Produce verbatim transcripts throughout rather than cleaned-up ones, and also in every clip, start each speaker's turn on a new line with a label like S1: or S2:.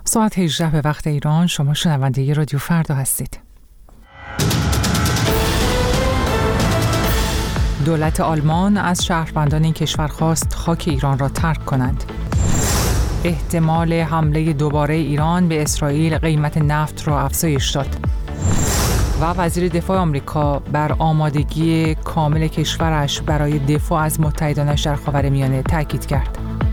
S1: ساعت هجده به وقت ایران. شما شنونده رادیو فردا هستید. دولت آلمان از شهروندان این کشور خواست خاک ایران را ترک کنند. احتمال حمله دوباره ایران به اسرائیل قیمت نفت را افزایش داد. و وزیر دفاع آمریکا بر آمادگی کامل کشورش برای دفاع از متحدانش در خاورمیانه تاکید کرد.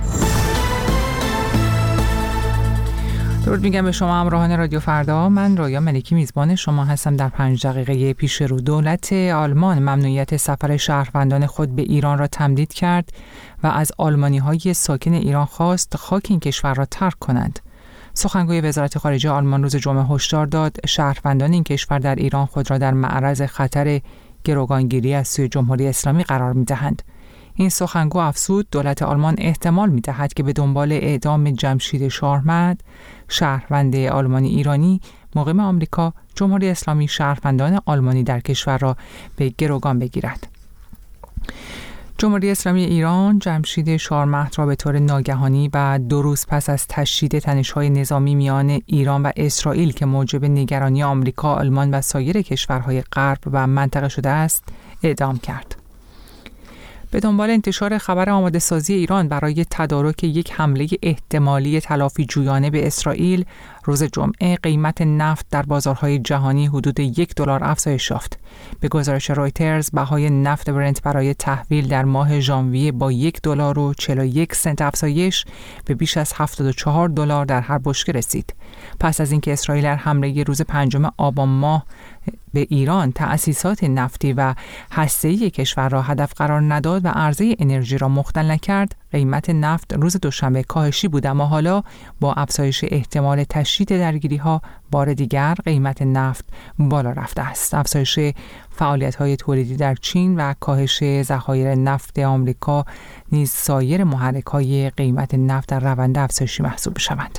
S1: درود میگم به شما همراهان رادیو فردا. من رویا ملکی میزبان شما هستم. در پنج دقیقه پیش رو دولت آلمان ممنوعیت سفر شهروندان خود به ایران را تمدید کرد و از آلمانی‌های ساکن ایران خواست خاک این کشور را ترک کنند. سخنگوی وزارت خارجه آلمان روز جمعه هشدار داد شهروندان این کشور در ایران خود را در معرض خطر گروگانگیری از سوی جمهوری اسلامی قرار می‌دهند. این سخنگو افزود دولت آلمان احتمال می‌دهد که به دنبال اعدام جمشید شارمد، شهروند آلمانی ایرانی مقیم آمریکا، جمهوری اسلامی شهروندان آلمانی در کشور را به گروگان بگیرد. جمهوری اسلامی ایران جمشید شارمهد را به طور ناگهانی و دو روز پس از تشدید تنش‌های نظامی میان ایران و اسرائیل که موجب نگرانی آمریکا، آلمان و سایر کشورهای غرب و منطقه شده است، اعدام کرد. به دنبال انتشار خبر آماده سازی ایران برای تدارک یک حمله احتمالی تلافی جویانه به اسرائیل، روز جمعه قیمت نفت در بازارهای جهانی حدود یک دلار افزایش یافت. به گزارش رویترز بهای نفت برنت برای تحویل در ماه ژانویه با یک دلار و چهل و یک سنت افزایش به بیش از هفتاد و چهار دلار در هر بشکه رسید. پس از اینکه اسرائیل در حمله روز پنجم آبان ماه به ایران تأسیسات نفتی و هسته‌ای کشور را هدف قرار نداد و عرضه انرژی را مختل نکرد، قیمت نفت روز دوشنبه کاهشی بود، اما حالا با افزایش احتمال تشدید درگیری‌ها بار دیگر قیمت نفت بالا رفته است. افزایش فعالیت‌های تولیدی در چین و کاهش ذخایر نفت آمریکا نیز سایر محرک‌های قیمت نفت در روند افزایشی محسوب می‌شوند.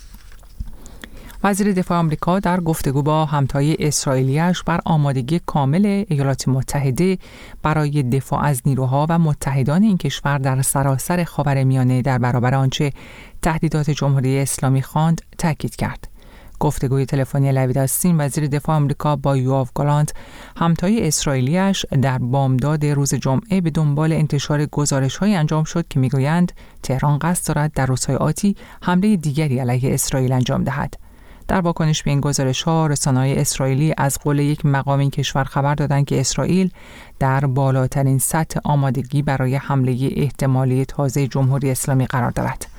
S1: وزیر دفاع آمریکا در گفتگو با همتای اسرائیلیش بر آمادگی کامل ایالات متحده برای دفاع از نیروها و متحدان این کشور در سراسر خاورمیانه در برابر آنچه تهدیدات جمهوری اسلامی خواند تاکید کرد. گفتگوی تلفنی لوید استین وزیر دفاع آمریکا با یوآف گالانت همتای اسرائیلیش در بامداد روز جمعه به دنبال انتشار گزارش‌های انجام شد که می‌گویند تهران قصد دارد در روزهای آتی حمله دیگری علیه اسرائیل انجام دهد. در واکنش به این گزارش‌ها، رسانه‌های اسرائیلی از قول یک مقام این کشور خبر دادند که اسرائیل در بالاترین سطح آمادگی برای حمله احتمالی تازه جمهوری اسلامی قرار دارد.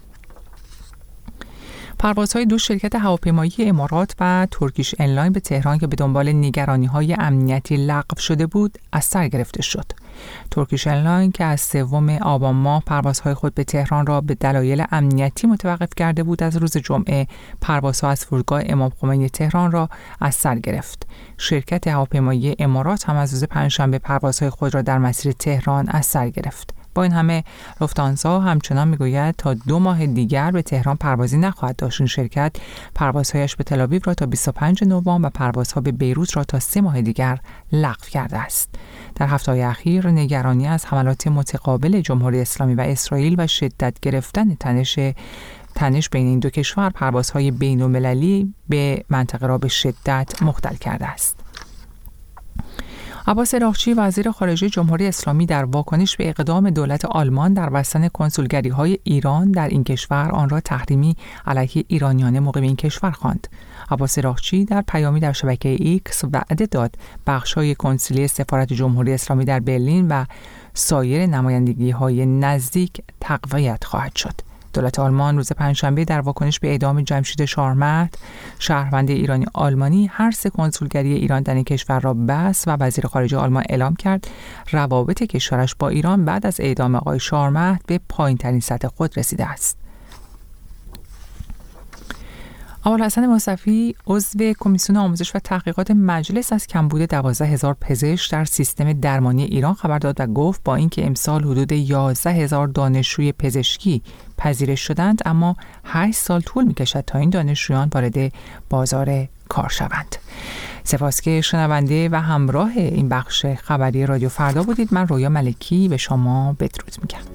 S1: پروازهای دو شرکت هواپیمایی امارات و ترکیش اینلاین به تهران که به دنبال نگرانی‌های امنیتی لغو شده بود، از سر گرفته شد. ترکیش اینلاین که از سوم آبان ماه پروازهای خود به تهران را به دلایل امنیتی متوقف کرده بود، از روز جمعه پروازها از فرودگاه امام خمینی تهران را از سر گرفت. شرکت هواپیمایی امارات هم از روز پنجشنبه پروازهای خود را در مسیر تهران از سر گرفت. با این همه لوفتانزا همچنان میگوید تا دو ماه دیگر به تهران پروازی نخواهد داشت. این شرکت پروازهایش به تل‌آویو را تا بیست و پنجم نوامبر و پروازها به بیروت را تا سه ماه دیگر لغو کرده است. در هفته‌های اخیر نگرانی از حملات متقابل جمهوری اسلامی و اسرائیل و شدت گرفتن تنش تنش بین این دو کشور پروازهای بین‌المللی به منطقه را به شدت مختل کرده است. عباس راغچی وزیر خارجه جمهوری اسلامی در واکنش به اقدام دولت آلمان در بستن کنسولگری‌های ایران در این کشور آن را تحریمی علیه ایرانیان مقیم این کشور خواند. عباس راغچی در پیامی در شبکه ایکس وعده داد بخش‌های کنسولی سفارت جمهوری اسلامی در برلین و سایر نمایندگی‌های نزدیک تقویت خواهد شد. دولت آلمان روز پنجشنبه در واکنش به اعدام جمشید شارمهد، شهروند ایرانی آلمانی، هر سه کنسولگری ایران در این کشور را بست و وزیر خارجه آلمان اعلام کرد روابط کشورش با ایران بعد از اعدام آقای شارمهد به پایین‌ترین سطح خود رسیده است. ابوالحسن مصطفی عضو کمیسیون آموزش و تحقیقات مجلس از کمبود دوازده هزار پزشک در سیستم درمانی ایران خبر داد و گفت با اینکه امسال حدود یازده هزار دانشجوی پزشکی پذیرش شدند، اما هشت سال طول می‌کشد تا این دانشجویان وارد بازار کار شوند. سپاس که شنونده و همراه این بخش خبری رادیو فردا بودید. من رویا ملکی به شما بدرود میگم.